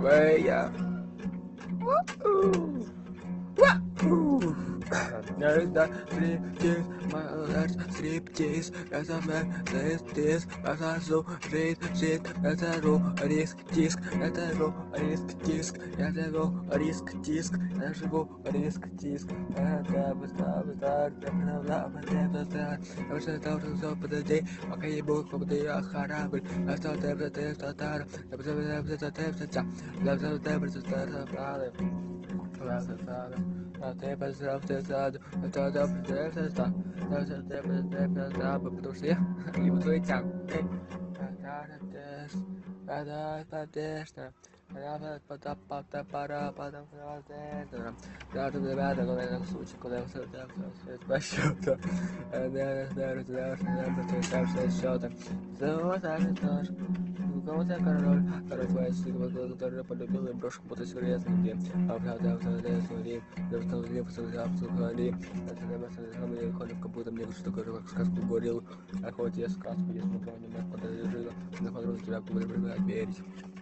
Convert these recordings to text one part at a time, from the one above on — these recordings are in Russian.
Вэя. Это стриптиз, стриптиз, это стриптиз, это жить, это риск, диск, это риск, диск, это риск, диск, я живу риск, диск, подожди, пока я буду, когда я хорабль, потому что я иудоитян. Случай, когда я по счету. Кого-то король твоя сила, который полюбил и брошку будто серьезно, где как будто мне что такое, как сказку говорил, а хоть я сказку, я смотрел, не мог подожить, на подругу тебя буду верить.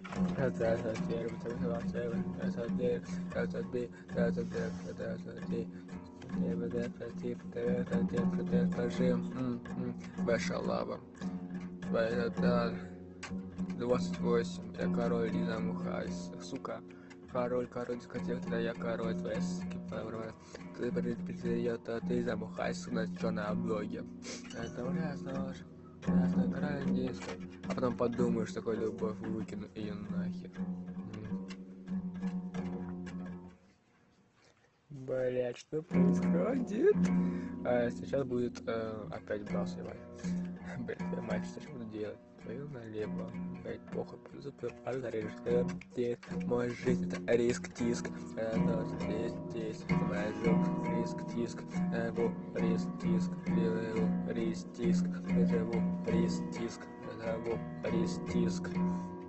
Ваша лава. 28. Я король Лиза Мухайс. Сука. Король дискотек, да я король твоя скипа. Ты придет, ты замухайся на черном блоге. Это ужасно. Ясно, король диска. А потом подумаешь, такой любовь, выкину ее нахер. Блять, что происходит? Сейчас будет опять бросовать. Блять, я мать, что буду делать? Твою налево. Блять, плохо, зарежешь. Моя жизнь это риск, тиск. Это здесь, моя жизнь, риск, тиск. Риск, тиск. Риск, тиск. Риск, тиск. Риск, тиск.